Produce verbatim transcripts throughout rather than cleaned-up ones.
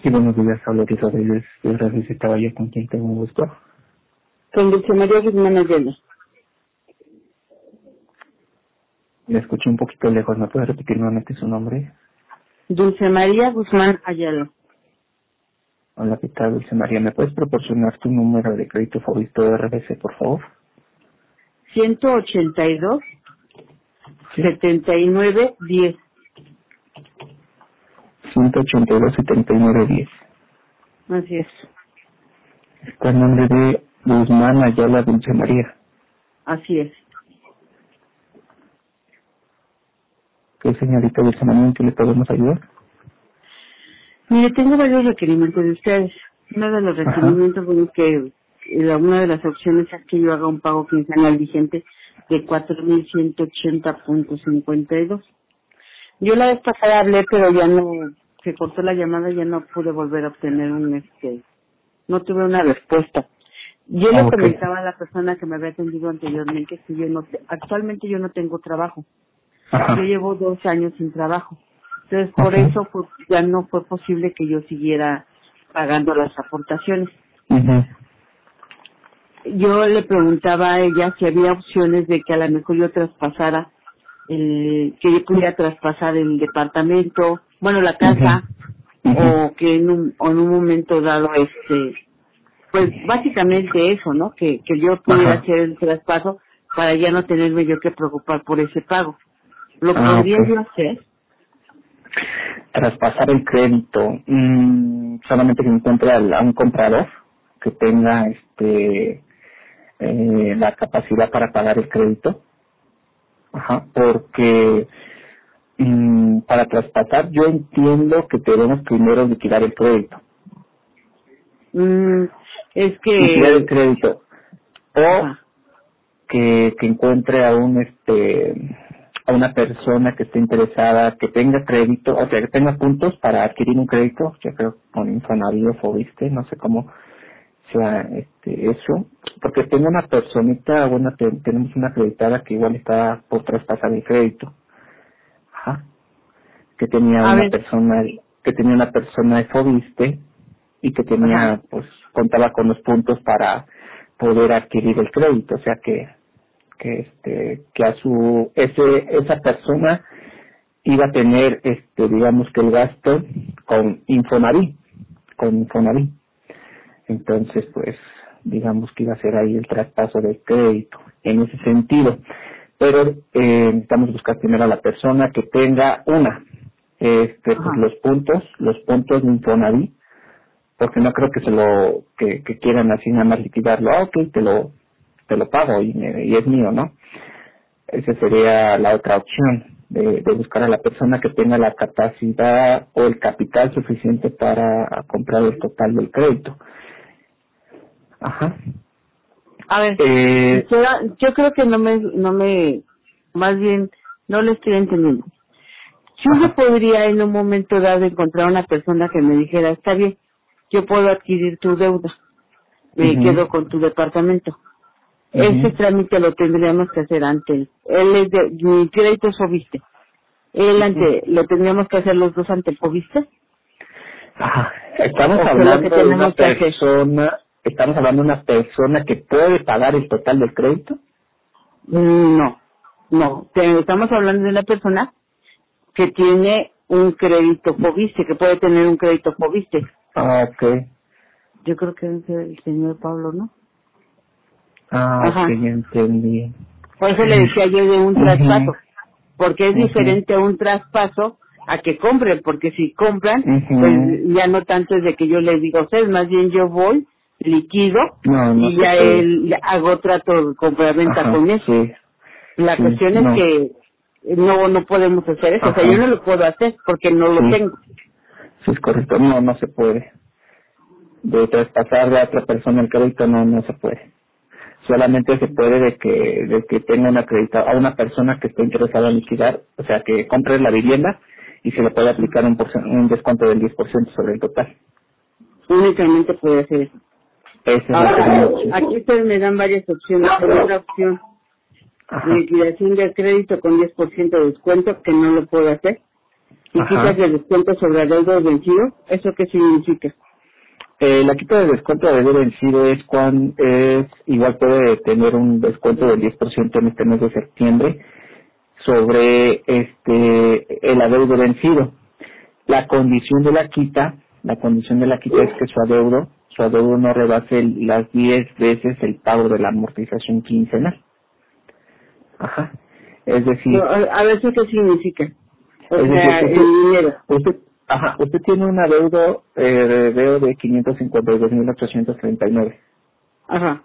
Sí, buenos días, hablo de Rodríguez de Gracias Caballero, con quien tengo gusto. Con Dulce María Guzmán Ayala. Le escuché un poquito lejos, ¿me puede repetir nuevamente su nombre? Dulce María Guzmán Ayala. Hola, ¿qué tal, Dulce María? ¿Me puedes proporcionar tu número de crédito favorito de R B C, por favor? ciento ochenta y dos, Sí. setenta y nueve, diez. ciento ochenta y dos, setenta y nueve, diez. Así es. Está el nombre de Guzmán Ayala Dulce María. Así es. ¿Qué señorita Dulce María, en qué le podemos ayudar? Mire, tengo varios requerimientos de ustedes. Uno de los Ajá. requerimientos, bueno, es que eh, una de las opciones es que yo haga un pago quincenal vigente de cuatro mil ciento ochenta punto cincuenta y dos. Yo la vez pasada hablé, pero ya no, se cortó la llamada y ya no pude volver a obtener un, este, no tuve una respuesta. Yo Ah, le ok. comentaba a la persona que me había atendido anteriormente que yo no, te- actualmente yo no tengo trabajo. Yo Ajá. llevo dos años sin trabajo. Entonces, por Ajá. eso fue- ya no fue posible que yo siguiera pagando las aportaciones. Ajá. Yo le preguntaba a ella si había opciones de que a lo mejor yo traspasara, el, que yo pudiera traspasar el departamento, bueno, la Ajá. casa, Ajá. o que en un, o en un momento dado, este, pues básicamente eso, ¿no? Que, que yo pudiera Ajá. hacer el traspaso para ya no tenerme yo que preocupar por ese pago. ¿Lo Ah, ok. podría yo hacer? Traspasar el crédito, mm, solamente que encuentre al- a un comprador que tenga este eh, la capacidad para pagar el crédito. Ajá, porque mm, para traspasar yo entiendo que debemos primero liquidar el crédito. Mm, es Liquidar el que, crédito. O ajá, que, que encuentre a un este a una persona que esté interesada, que tenga crédito, o sea, que tenga puntos para adquirir un crédito, yo creo con Infonavit o Fobiste, no sé cómo sea este eso, porque tengo una personita, bueno, te- tenemos una acreditada que igual está por traspasar el crédito, ajá, que tenía a una ver, persona, que tenía una persona de Fobiste y que ajá, tenía, pues, contaba con los puntos para poder adquirir el crédito, o sea que que este que a su ese esa persona iba a tener este digamos que el gasto con Infonavit con Infonavit entonces pues digamos que iba a ser ahí el traspaso del crédito en ese sentido, pero eh, necesitamos buscar primero a la persona que tenga una este pues ajá. los puntos los puntos de Infonavit, porque no creo que se lo que, que quieran así nada más liquidarlo. Ah, ok, te lo te lo pago y, me- y es mío, ¿no? Esa sería la otra opción, de, de buscar a la persona que tenga la capacidad o el capital suficiente para comprar el total del crédito. Ajá. A ver, Eh, yo, yo creo que no me, no me, más bien, no le estoy entendiendo. Yo no ajá. podría en un momento dado encontrar una persona que me dijera, está bien, yo puedo adquirir tu deuda, me Mhm. quedo con tu departamento. Ese Mhm. trámite lo tendríamos que hacer ante él. Él es de, mi crédito es Fobiste. Él Mhm. ante, lo tendríamos que hacer los dos ante el Fobiste. Ajá. Estamos ¿O qué es lo que hablando de una tenemos que hacer? persona, estamos hablando de una persona que puede pagar el total del crédito. No, no. Te- Estamos hablando de una persona que tiene un crédito Fobiste, que puede tener un crédito Fobiste. Ah, ok. Yo creo que es el señor Pablo, ¿no? Ah, ok, Ajá. ya entendí. Por eso le decía yo de un Mhm. traspaso, porque es Mhm. diferente un traspaso a que compren, porque si compran, pues Mhm. ya no tanto es de que yo le diga a ustedes, más bien yo voy, liquido No, no y se ya puede. él ya hago trato de compra-venta Ajá, con él. sí, La sí, cuestión es no. que no no podemos hacer eso, o sea, yo no Ajá, lo puedo hacer porque no lo sí, tengo. sí es correcto. No, no se puede. De traspasar de otra persona el crédito no, no se puede. Solamente se puede de que, de que tenga una crédito a una persona que esté interesada en liquidar, o sea, que compre la vivienda y se le puede aplicar un, porcen- un descuento del diez por ciento sobre el total. Únicamente puede hacer eso. Esa es la segunda Ahora, opción. aquí ustedes me dan varias opciones. Primera opción, Ajá. liquidación de crédito con diez por ciento de descuento, que no lo puedo hacer. y Ajá. quitas el descuento sobre adeudos vencidos, ¿eso qué significa? Eh, la quita de descuento de deber vencido es cuando es igual puede tener un descuento del diez por ciento en este mes de septiembre sobre este el adeudo vencido. La condición de la quita, la condición de la quita es que su adeudo, su adeudo no rebase el- las diez veces el pago de la amortización quincenal. Ajá. Es decir, No, a, a ver, ¿eso qué significa? O es sea, decir, el dinero. usted, usted, ajá, usted tiene un adeudo, eh, veo de quinientos cincuenta y dos mil ochocientos treinta y nueve Ajá.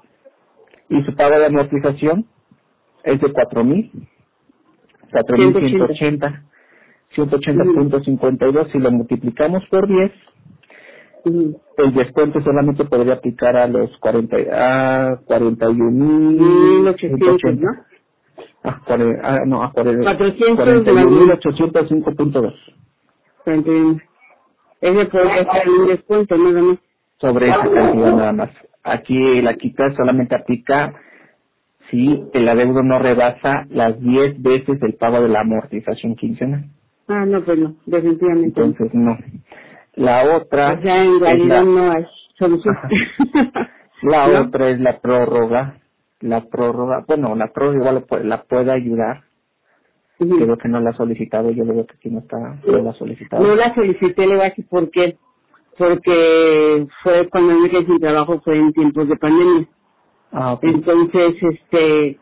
y su pago de amortización es de cuatro mil, cuatro mil ciento ochenta, ciento ochenta punto cincuenta y dos. Si lo multiplicamos por diez, Uh-huh. el descuento solamente podría aplicar a los cuarenta, a cuarenta y un mil mil ochocientos, ¿no? A, cuare- a, no, a cuare- cuatrocientos cuarenta y un mil ochocientos cinco punto dos treinta y uno. Ese podría ser un descuento, nada más. sobre esa cantidad nada más. Aquí la quita solamente aplica si el adeudo no rebasa las diez veces el pago de la amortización quincenal. Ah, no, pues no, definitivamente no. Entonces no. La otra O sea, en es realidad la, no hay solución. la ¿No? otra es la prórroga. La prórroga, bueno, la prórroga igual la puede, la puede ayudar. Ujú. Creo que no la ha solicitado, yo veo que aquí no está, no la ha solicitado. No la solicité, le voy a decir por qué. Porque fue cuando me quedé sin trabajo, fue en tiempos de pandemia. Ah, ok. Entonces, este,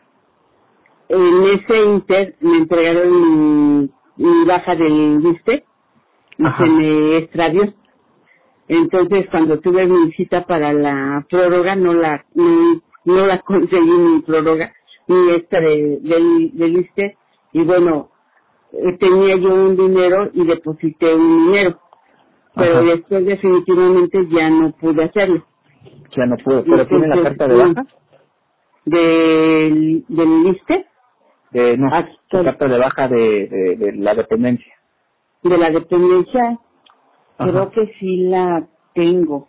en ese inter me entregaron mi, mi baja del viste y Ajá. se me extravió. Entonces, cuando tuve mi cita para la prórroga, no la no, no la conseguí mi prórroga, ni esta de, del, del ISSSTE. Y bueno, eh, tenía yo un dinero y deposité un dinero. Pero Ajá. después definitivamente ya no pude hacerlo. Ya no puedo, pero tiene la Entonces, carta de baja. del, del ISSSTE, De, no, hasta la carta de baja de, de, de la dependencia. de la dependencia, Ajá. creo que sí la tengo.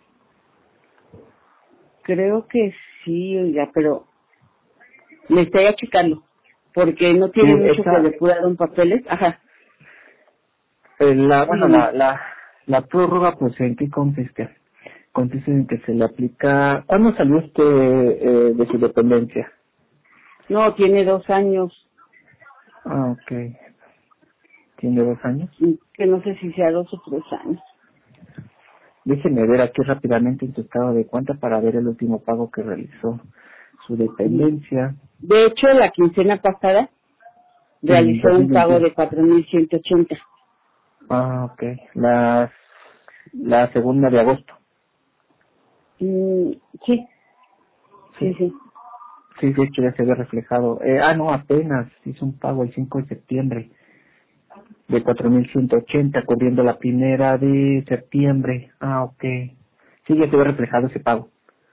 Creo que sí, oiga, pero me estaría checando, porque no tiene Sí, mucho esa, que depuraron papeles. Ajá. eh, la, bueno, Mm. la, la, la prórroga, pues, ¿en qué consiste? Consiste en que se le aplica... ¿Cuándo salió usted eh, de su dependencia? No, tiene dos años, Ah, ok. ¿Tiene dos años? que no sé si sea dos o tres años. Déjeme ver aquí rápidamente en su estado de cuenta para ver el último pago que realizó su dependencia. De hecho, la quincena pasada en realizó un pago dos mil veintiuno. de cuatro mil ciento ochenta. Ah, ok. La, la segunda de agosto. Mm, sí, sí, Sí. sí. Sí, de hecho ya se ve reflejado. Eh, ah, no, apenas hizo un pago el cinco de septiembre de cuatro mil ciento ochenta cubriendo la primera de septiembre. Ah, ok. Sí, ya se ve reflejado ese pago.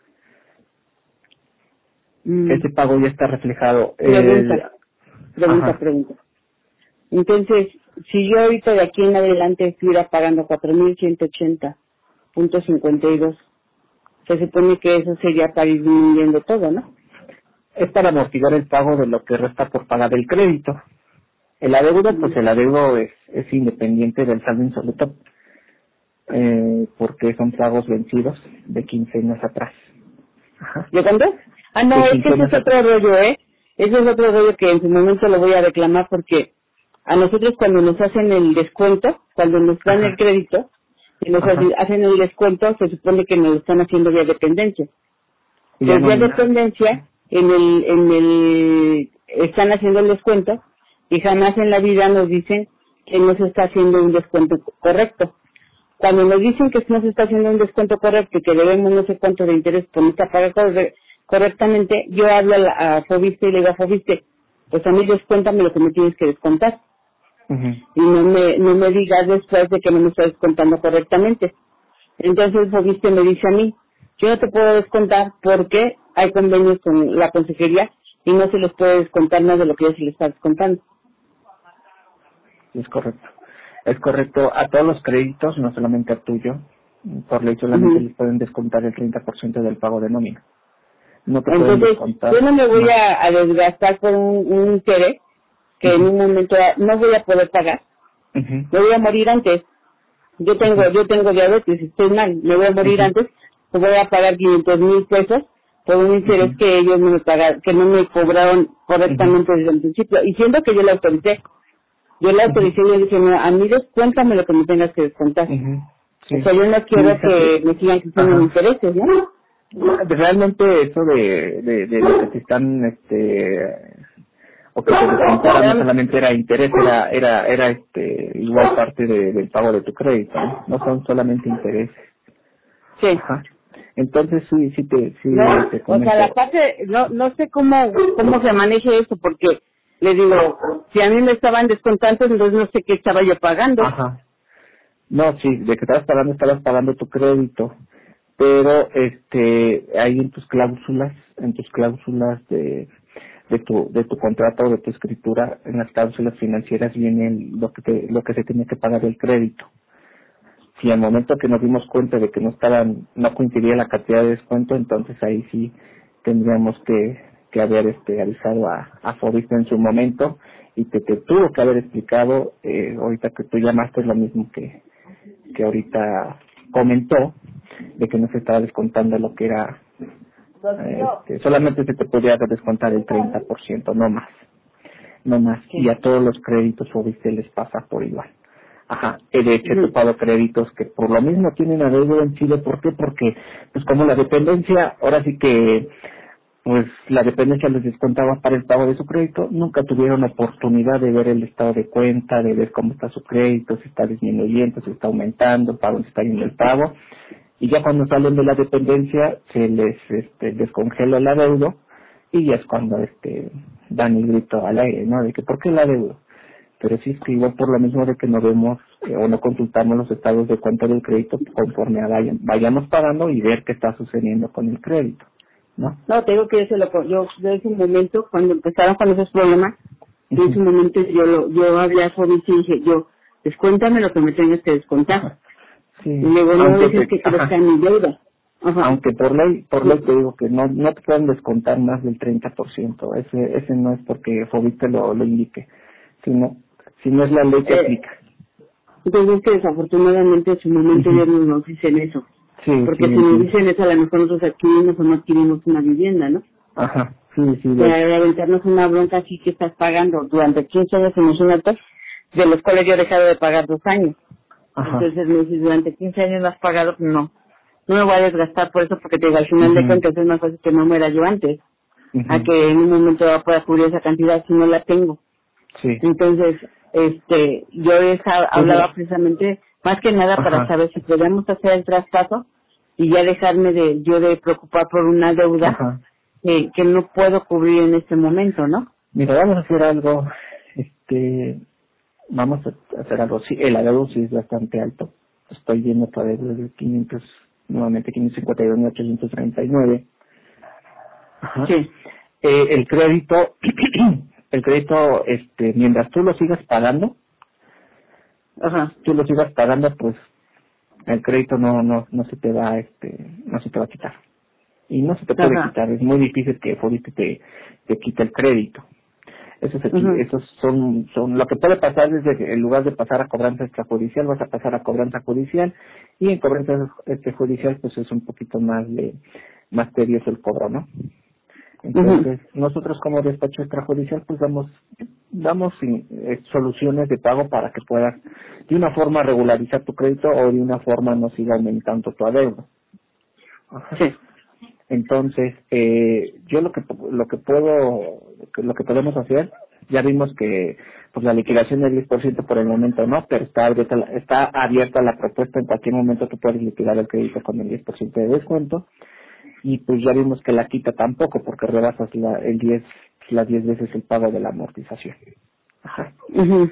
Mm, Ese pago ya está reflejado. El, pregunta, pregunta, ajá. pregunta. Entonces, si yo ahorita de aquí en adelante estuviera pagando cuatro mil ciento ochenta punto cincuenta y dos, se supone que eso sería para ir disminuyendo todo, ¿no? Es para amortiguar el pago de lo que resta por pagar el crédito. El adeudo, pues el adeudo es, es independiente del saldo insoluto, eh, porque son pagos vencidos de quince años atrás. Ajá. ¿De cuánto? Ah, no, De es que quince ese años es otro atrás. rollo, ¿eh? Ese es otro rollo que en su momento lo voy a reclamar porque a nosotros cuando nos hacen el descuento, cuando nos dan el Ajá. crédito, y nos Ajá. hacen el descuento, se supone que nos lo están haciendo vía dependencia. Y ya Pues no vía hay nada. dependencia, en el, en el, están haciendo el descuento y jamás en la vida nos dicen que no se está haciendo un descuento correcto. Cuando nos dicen que no se está haciendo un descuento correcto y que debemos no sé cuánto de interés por no estar pagando corre- correctamente, yo hablo a, la, a Fobiste y le digo a Fobiste, pues a mí descuéntame lo que me tienes que descontar. Ujú. Y no me, no me digas después de que no me estás descontando correctamente. Entonces Fobiste me dice a mí, yo no te puedo descontar porque hay convenios con la consejería y no se les puede descontar más de lo que ya se les está descontando. Es correcto. Es correcto a todos los créditos, no solamente a tuyo. Por ley solamente Ujú. les pueden descontar el treinta por ciento del pago de nómina. No te pueden Entonces, descontar yo no me voy más. a, a desgastar por un, un interés que en Ujú. un momento no voy a poder pagar Uh-huh. Me voy a morir antes. Yo tengo, yo tengo diabetes, estoy mal, me voy a morir uh-huh. antes, me voy a pagar quinientos mil pesos por un interés uh-huh. que ellos no me pagaron, que no me cobraron correctamente uh-huh. desde el principio, y siendo que yo la autoricé. Yo la autoricé uh-huh. y le dije, no, a mí descuéntame lo que me tengas que descontar. Uh-huh. Sí. O sea, yo no quiero sí, que me sigan quitando intereses, ¿no? Realmente eso de, de, de lo que te están, este, o que te descontaran no solamente era interés, era, era, era este, igual parte de, del pago de tu crédito, ¿no? No son solamente intereses. Sí. Ajá. Entonces sí, sí te, sí no, te comento. O sea, la parte, no, no sé cómo, cómo se maneje eso, porque le digo, si a mí me estaban descontando, entonces no sé qué estaba yo pagando. Ajá. No, sí, de que estabas pagando, estabas pagando tu crédito, pero este, ahí en tus cláusulas, en tus cláusulas de, de tu, de tu contrato o de tu escritura, en las cláusulas financieras viene lo que te, lo que se tiene que pagar del crédito. Si al momento que nos dimos cuenta de que no estaban, no coincidía la cantidad de descuento, entonces ahí sí tendríamos que, que haber este avisado a, a Fobiste en su momento y que te tuvo que haber explicado, eh, ahorita que tú llamaste es lo mismo que, que ahorita comentó, de que no se estaba descontando lo que era, este, solamente se te podía descontar el treinta por ciento, no más, no más, sí. Y a todos los créditos Fobiste les pasa por igual. Ajá, de hecho he topado créditos que por lo mismo tienen adeudo en Chile. ¿Por qué? Porque pues como la dependencia, ahora sí que pues la dependencia les descontaba para el pago de su crédito, nunca tuvieron oportunidad de ver el estado de cuenta, de ver cómo está su crédito, si está disminuyendo, si está aumentando, para dónde está yendo el pago, y ya cuando salen de la dependencia se les este, descongela el adeudo y ya es cuando este dan el grito al aire, ¿no? De que ¿por qué el adeudo? Pero sí es que igual por lo mismo de que no vemos eh, o no consultamos los estados de cuenta del crédito conforme a vayan, vayamos pagando y ver qué está sucediendo con el crédito, ¿no? No, te digo que yo, lo, yo de ese momento, cuando empezaron con esos problemas, uh-huh. en ese momento yo lo, yo hablé a Fobiste y dije, yo, descuéntame lo que me tengas que descontar. Uh-huh. Sí. Y luego no dices que crezca mi deuda. Ajá. Aunque por ley, por ley te digo que no, no te pueden descontar más del treinta por ciento. Ese, ese no es porque Fobiste lo, lo indique, sino, si no es la ley que eh, aplica. Entonces que desafortunadamente en su momento uh-huh. ya no nos dicen eso. Sí, porque sí, si nos dicen eso, a lo mejor nosotros adquirimos o no adquirimos una vivienda, ¿no? Ajá, sí, sí. De, de aventarnos una bronca así que estás pagando durante quince años en un alto, de los cuales yo he dejado de pagar dos años. Ajá. Entonces me dices, durante quince años no has pagado, no. No me voy a desgastar por eso, porque te digo, al final uh-huh. de cuentas es más fácil que no muera yo antes, uh-huh. a que en un momento va a poder cubrir esa cantidad si no la tengo. Sí. Entonces, este, yo esa, hablaba uh-huh. precisamente, más que nada para Ajá. saber si podemos hacer el traspaso y ya dejarme de yo de preocupar por una deuda eh, que no puedo cubrir en este momento, ¿no? Mira, vamos a hacer algo, este, vamos a hacer algo, sí, el adeudo sí es bastante alto, estoy viendo tu adeudo de quinientos, nuevamente quinientos cincuenta y dos mil ochocientos treinta y nueve. Ajá. Sí. Eh, el crédito, el crédito, este, mientras tú lo sigas pagando, Ajá. tú lo sigas pagando, pues el crédito no no no se te va este no se te va a quitar y no se te puede Ajá. quitar, es muy difícil que Fobiste te te quite el crédito. Eso se uh-huh. esos son son lo que puede pasar es que en lugar de pasar a cobranza extrajudicial vas a pasar a cobranza judicial, y en cobranza este judicial pues es un poquito más de más tedioso el cobro, ¿no? Entonces, uh-huh. nosotros como despacho extrajudicial pues damos damos eh, soluciones de pago para que puedas de una forma regularizar tu crédito o de una forma no siga aumentando tu adeudo. Ajá. Sí. Entonces, eh, yo lo que lo que puedo lo que podemos hacer, ya vimos que pues la liquidación del diez por ciento por el momento no, pero está abierta la, está abierta la propuesta, en cualquier momento tú puedes liquidar el crédito con el diez por ciento de descuento. Y pues ya vimos que la quita tampoco, porque rebasas la, el diez, las diez veces el pago de la amortización. Ajá. Uh-huh.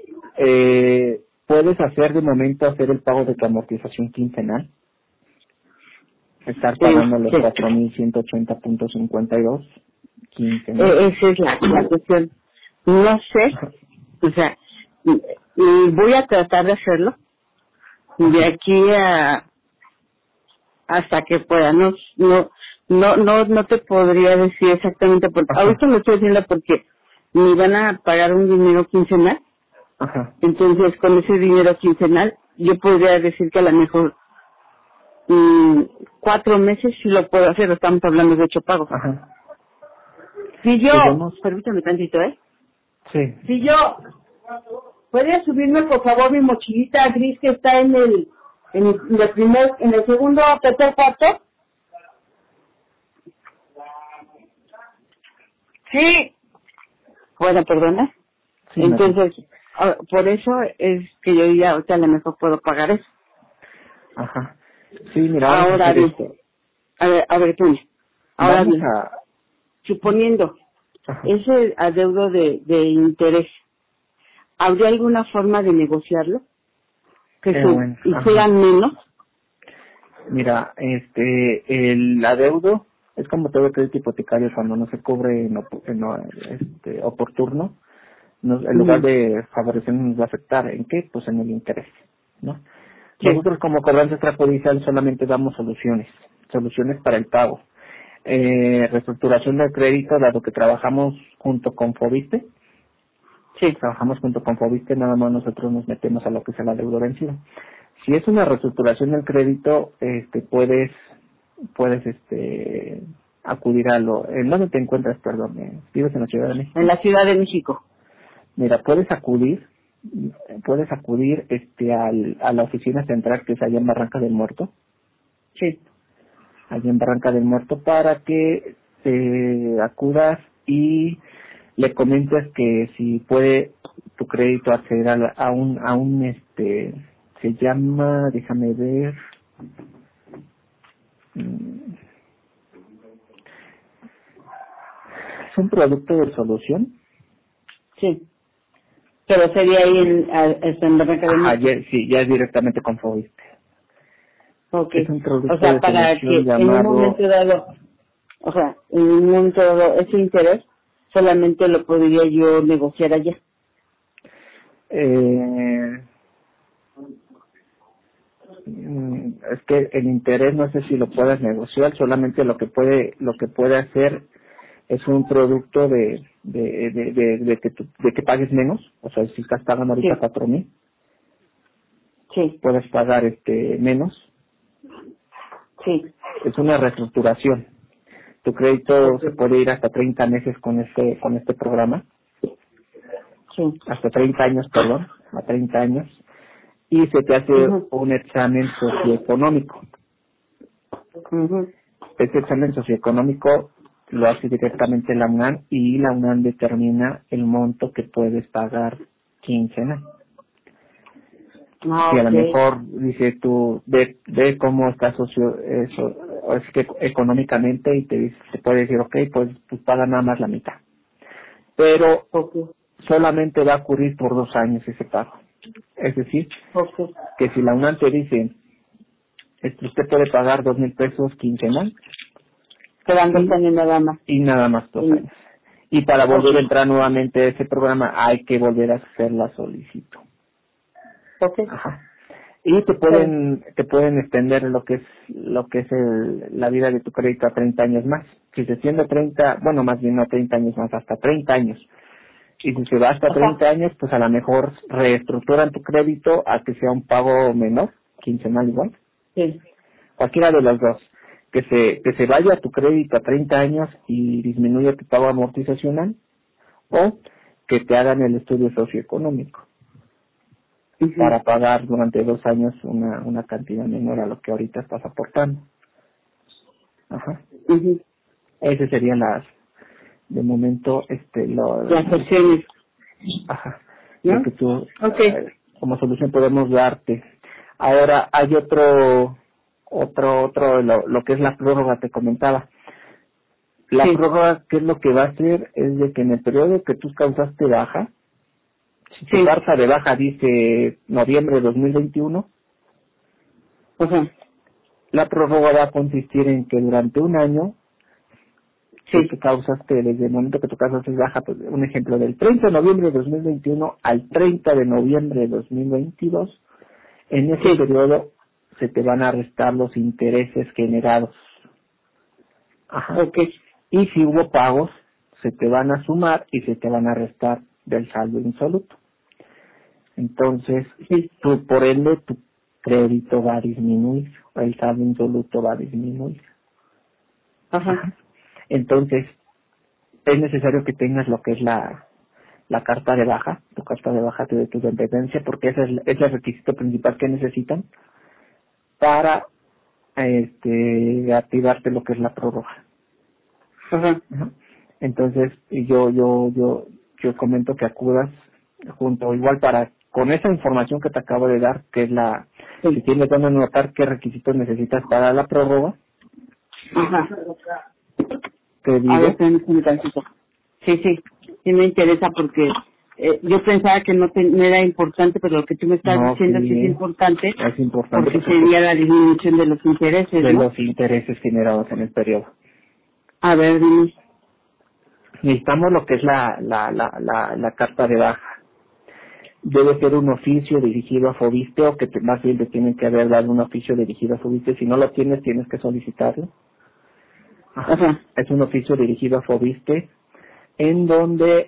Eh, puedes hacer de momento hacer el pago de tu amortización quincenal. Estar pagando sí, los sí. cuatro mil ciento ochenta punto cincuenta y dos quincenal. Eh, esa es la, la cuestión. No sé, o sea, y, y voy a tratar de hacerlo de aquí a hasta que pueda. No no no no no te podría decir exactamente porque Ajá. ahorita lo estoy haciendo porque me van a pagar un dinero quincenal Ajá. Entonces, con ese dinero quincenal, yo podría decir que a lo mejor mm, cuatro meses sí lo puedo hacer, estamos hablando de ocho pagos. Ajá. Si yo, Digamos, permítame tantito, ¿eh? sí. Si yo, ¿puedes subirme por favor mi mochilita gris que está en el, en el primer, en el segundo, tercer cuarto? Sí. Bueno, perdona. Sí, me Entonces, ah, por eso es que yo ya ahorita a lo mejor puedo pagar eso. Ajá. Sí, mira, vamos a Ahora hacer bien, esto. a ver, a ver, tú. Ahora Vamos bien, a... suponiendo Ajá. ese adeudo de, de interés, ¿habría alguna forma de negociarlo? Que Qué su, bueno. hiciera Ajá. menos. Mira, este, el adeudo es como todo crédito hipotecario cuando no se cubre en, op- en, o- este, oportuno, nos, en lugar Ujú. de favorecernos nos va a afectar. ¿En qué? Pues en el interés, ¿no? Sí, Nosotros como cobranza extrajudicial solamente damos soluciones, soluciones para el pago. Eh, reestructuración del crédito, dado que trabajamos junto con Fobiste, sí. trabajamos junto con Fobiste, nada más nosotros nos metemos a lo que es el adeudo vencido. Si es una reestructuración del crédito, este, puedes, puedes, este, acudir a lo, ¿en dónde te encuentras, perdón? eh, ¿Vives en la Ciudad de En México? la Ciudad de México. Mira, puedes acudir, puedes acudir, este, al, a la oficina central que es allá en Barranca del Muerto, Sí. allí en Barranca del Muerto, para que te acudas y le comentes que si puede tu crédito acceder a, la- a un, a un, este, se llama, déjame ver, mm, es un producto de solución. Sí. Pero sería ahí en, a- este, en Barranca del Ajá, Muerto. ya, sí, ya es directamente con Fobiste. Ok. Es un O producto sea, de para solución que en un llamado, momento dado, o sea, en un momento dado ese interés solamente lo podría yo negociar allá. eh, mm, es que el interés no sé si lo puedas negociar, solamente lo que puede, lo que puede hacer es un producto de de, de, de, de que tu- de que pagues menos, o sea, si estás pagando ahorita Sí, cuatro mil, sí, puedes pagar este menos. sí. Es una reestructuración. Tu crédito Ok. se puede ir hasta treinta meses con este con este programa, Sí. hasta treinta años, perdón, a treinta años, y se te hace Ujú, un examen socioeconómico. ujú. Este examen socioeconómico lo hace directamente la UNAM y la UNAM determina el monto que puedes pagar quincenal. Ah, Si a lo ok. mejor dice tú ve, ve cómo está socio eso o es que económicamente y te dice, te puede decir ok, pues, pues paga nada más la mitad, pero Ok. solamente va a ocurrir por dos años ese pago. Es decir, Ok. que si la UNAM te dice este, usted puede pagar dos mil pesos quincenal Quedan dos y, años nada más. y nada más dos Sí. años, y para Ok. volver a entrar nuevamente a ese programa hay que volver a hacer la solicitud. Ok. Ajá. Y te Está bien. pueden te pueden extender lo que es lo que es el, la vida de tu crédito a treinta años más. Si se extiende a treinta, bueno, más bien no treinta años más, hasta treinta años. Y si se va hasta Ajá. treinta años, pues a lo mejor reestructuran tu crédito a que sea un pago menor, quincenal igual. Sí. Cualquiera de los dos. Que se que se vaya tu crédito a treinta años y disminuya tu pago amortizacional, o que te hagan el estudio socioeconómico Ujú, para pagar durante dos años una, una cantidad menor a lo que ahorita estás aportando. Ajá. ujú. Ese serían las, de momento, este, lo, Las opciones, ajá, lo ¿no? que tú, Ok. eh, como solución podemos darte. Ahora hay otro, otro, otro, lo, lo que es la prórroga, te comentaba. La Sí. prórroga, ¿qué es lo que va a hacer? Es de que en el periodo que tú causaste baja, si tu Sí. carta de baja dice noviembre de dos mil veintiuno, Ajá. la prórroga va a consistir en que durante un año que tú Sí. causaste, desde el momento que tu causaste baja, pues un ejemplo, del treinta de noviembre de dos mil veintiuno al treinta de noviembre de dos mil veintidós, en ese Sí. periodo se te van a restar los intereses generados. Ajá. Ok. Y si hubo pagos, se te van a sumar y se te van a restar del saldo insoluto. Entonces, Sí. tú, por ende, tu crédito va a disminuir, o el saldo insoluto va a disminuir. Ajá. Ajá. Entonces, es necesario que tengas lo que es la la carta de baja, tu carta de baja de tu dependencia, porque ese es, ese es el requisito principal que necesitan para este activarte lo que es la prórroga. Ajá. Ajá. Entonces, yo yo yo yo comento que acudas junto igual para con esa información que te acabo de dar, que es la Sí. si tienes donde anotar qué requisitos necesitas para la prórroga, Ajá. te A digo. ver, permíteme tantito. Sí, sí, sí me interesa porque eh, yo pensaba que no, te, no era importante, pero lo que tú me estás No, diciendo sí es sí, importante es importante porque porque sería la disminución de los intereses, de ¿no? los intereses generados en el periodo. A ver, dime. Necesitamos lo que es la, la, la, la, la carta de baja. Debe ser un oficio dirigido a Fobiste o que te, más bien te tienen que haber dado un oficio dirigido a Fobiste. Si no lo tienes, tienes que solicitarlo. Ajá. Ajá. Es un oficio dirigido a Fobiste en donde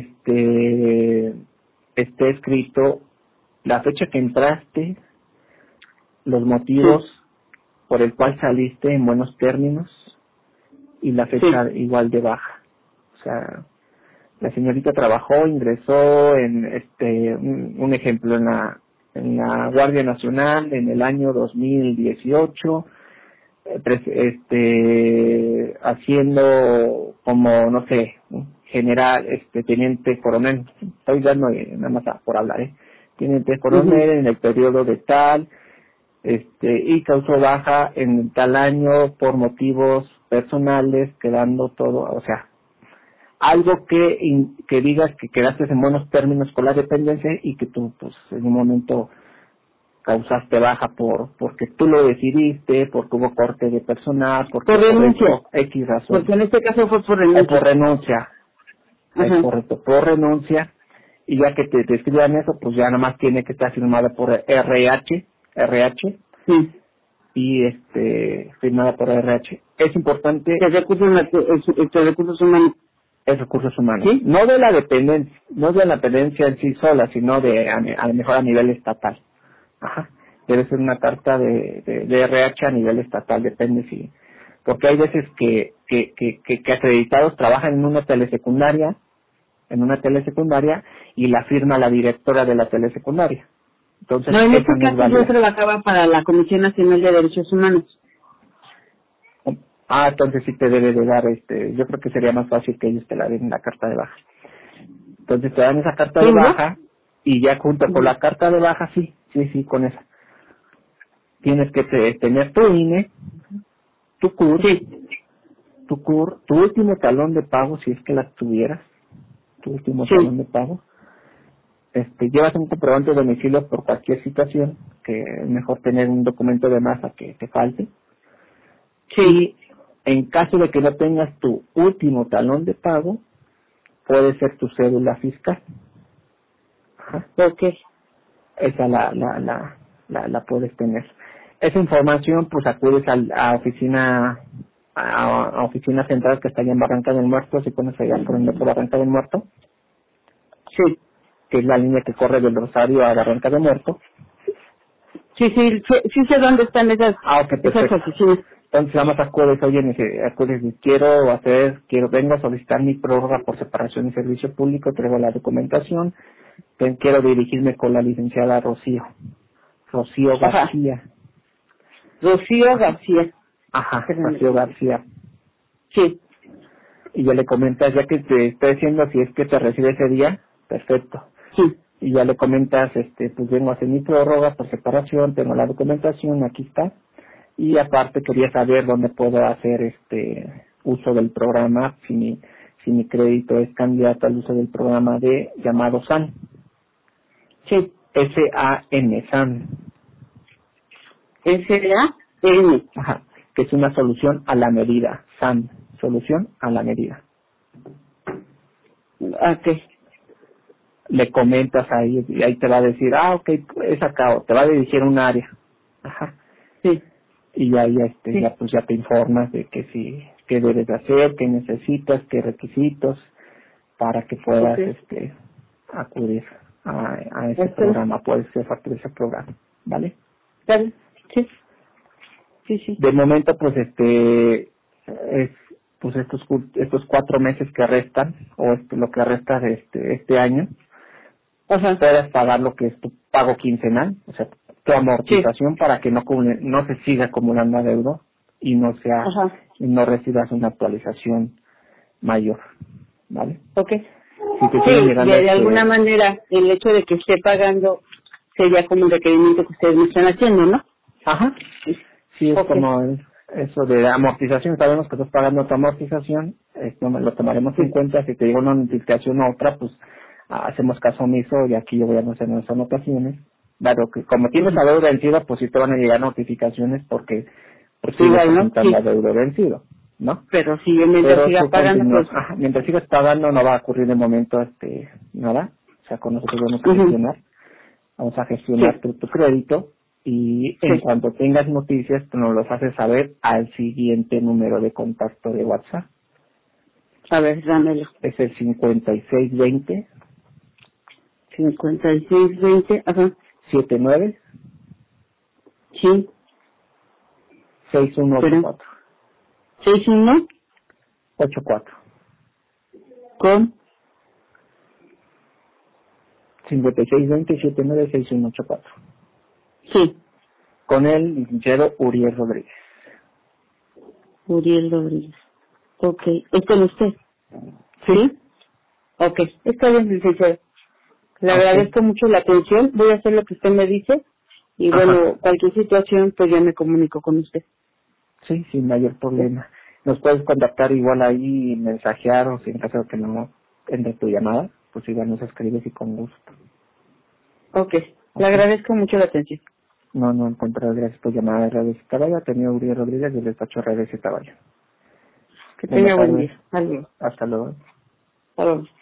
este esté escrito la fecha que entraste, los motivos Sí. por el cual saliste en buenos términos y la fecha Sí. igual de baja. O sea, la señorita trabajó, ingresó en este un, un ejemplo en la en la Guardia Nacional en el año dos mil dieciocho, eh, pres- este haciendo como no sé general, este teniente coronel, estoy dando eh, nada más a- por hablar, eh, teniente Ujú. coronel en el periodo de tal, este y causó baja en tal año por motivos personales, quedando todo, o sea, algo que in- que digas que quedaste en buenos términos con la dependencia y que tú pues en un momento causaste baja por porque tú lo decidiste, porque hubo corte de personal, porque Por por renuncia. X razón, Porque en este caso fue por o por renuncia. renuncia, es Ajá. correcto, por renuncia, y ya que te, te escriban eso, pues ya nada más tiene que estar firmada por R H, R H, Sí. y este firmada por R H. Es importante De recursos, natu- eh, de recursos humanos. es recursos humanos, Sí. no de la dependencia, no de la dependencia en sí sola, sino de a, a lo mejor a nivel estatal. Ajá. Debe ser una carta de, de, de R H a nivel estatal, depende si, porque hay veces que, que, que, que, que acreditados trabajan en una telesecundaria, en una telesecundaria, y la firma la directora de la telesecundaria. Entonces, No, en esa este no es caso yo válida. trabajaba para la Comisión Nacional de Derechos Humanos. Ah, entonces sí te debe de dar, este, yo creo que sería más fácil que ellos te la den la carta de baja. Entonces te dan esa carta ¿Sí, de no? baja y ya junto con Ujú. la carta de baja, sí, sí, sí, con esa. Tienes que te- tener tu I N E, tu C U R, Sí. tu C U R, tu último talón de pago, si es que la tuvieras, tu último talón Sí. de pago. Este, llevas un comprobante de domicilio por cualquier situación, que es mejor tener un documento de masa que te falte. Sí. Y en caso de que no tengas tu último talón de pago, puede ser tu cédula fiscal. Ajá. Ok. Esa la, la, la, la, la puedes tener. Esa información, pues acudes al, a oficina, a, a oficina central que está allá en Barranca del Muerto, si pones allá por el metro Barranca del Muerto, Sí. que es la línea que corre del Rosario a Barranca del Muerto. Sí, sí, sí, sí sé dónde están esas, Ah, ok, esas perfecto. oficinas. Entonces, nada más acudes, oye, nece- acudes, y quiero hacer, quiero, vengo a solicitar mi prórroga por separación y servicio público, traigo la documentación, te- quiero dirigirme con la licenciada Rocío, Rocío Ajá. García. Rocío Ajá. García. Ajá, Espérame. Rocío García. Sí. Y ya le comentas, ya que te estoy diciendo si es que te recibe ese día, perfecto. Sí. Y ya le comentas, este, pues vengo a hacer mi prórroga por separación, tengo la documentación, aquí está. Y aparte quería saber dónde puedo hacer este uso del programa, si mi, si mi crédito es candidato al uso del programa de llamado S A N. Sí. S A N, S A N. S A N. Ajá, que es una solución a la medida, S A N, solución a la medida. Ok. Le comentas ahí y ahí te va a decir, ah, ok, es acá, o te va a dirigir a un área. Ajá. Sí. Y ahí este, Sí. ya pues ya te informas de que si, qué debes de hacer, qué necesitas, qué requisitos, para que Ok. puedas este acudir a, a ese Este- programa, puedes ser parte de ese programa, ¿vale? ¿Vale? Sí, sí, sí. De momento, pues, este, es, pues estos, cu- estos cuatro meses que restan, o este, lo que resta de este, este año, Ajá. puedes pagar lo que es tu pago quincenal, o sea, tu Sí. amortización para que no, acumule- no se siga acumulando adeudo y no sea, Ajá. y no recibas una actualización mayor, ¿vale? Ok. Si te Sí, siguen de, llegando de alguna este, manera, el hecho de que esté pagando sería como un requerimiento que ustedes me están haciendo, ¿no? ajá, sí es Ok. como el- eso de amortización, sabemos que estás pagando tu amortización, esto me lo tomaremos en Sí. cuenta, si te llega una notificación u otra, pues ah, hacemos caso omiso y aquí yo voy a hacer nuestras anotaciones. Claro que como tienes Ujú. adeudo vencido, pues sí te van a llegar notificaciones porque pues sigues Igual, ¿no? presentando Sí. adeudo vencido, ¿no? Pero si yo mientras Pero siga tú pagando, continúas, pues... ajá, mientras sigas pagando no va a ocurrir de momento este nada, o sea, con nosotros vamos a Ujú. gestionar, vamos a gestionar Sí, tu, tu crédito y en sí. cuanto tengas noticias tú nos los haces saber al siguiente número de contacto de WhatsApp, A ver, dámelo. es el cincuenta y seis veinte cincuenta y seis veinte, ajá. setenta y nueve Sí, sesenta y uno ochenta y pero... cuatro seis uno ochenta y cuatro con... cincuenta y seis veinte setenta y nueve sesenta y uno ochenta y cuatro Sí, con el licenciado Uriel Rodríguez. Uriel Rodríguez. Ok, ¿es con usted? Sí, ¿Sí? Ok, está bien, licenciado. Le ok, agradezco mucho la atención. Voy a hacer lo que usted me dice. Y ajá, bueno, cualquier situación, pues ya me comunico con usted. sí, sin mayor ¿Sí? problema. Nos puedes contactar igual ahí, mensajear o si en caso de que no entre tu llamada, pues igual nos escribes y con gusto. Ok, le Ok. agradezco mucho la atención. No, no encontrar gracias por llamar a Redes Caballo. Ha tenido Uriel Rodríguez del despacho Redes Caballo. Que Buenas tenga buen tardes. día. Hasta luego. Hasta luego. Hasta luego.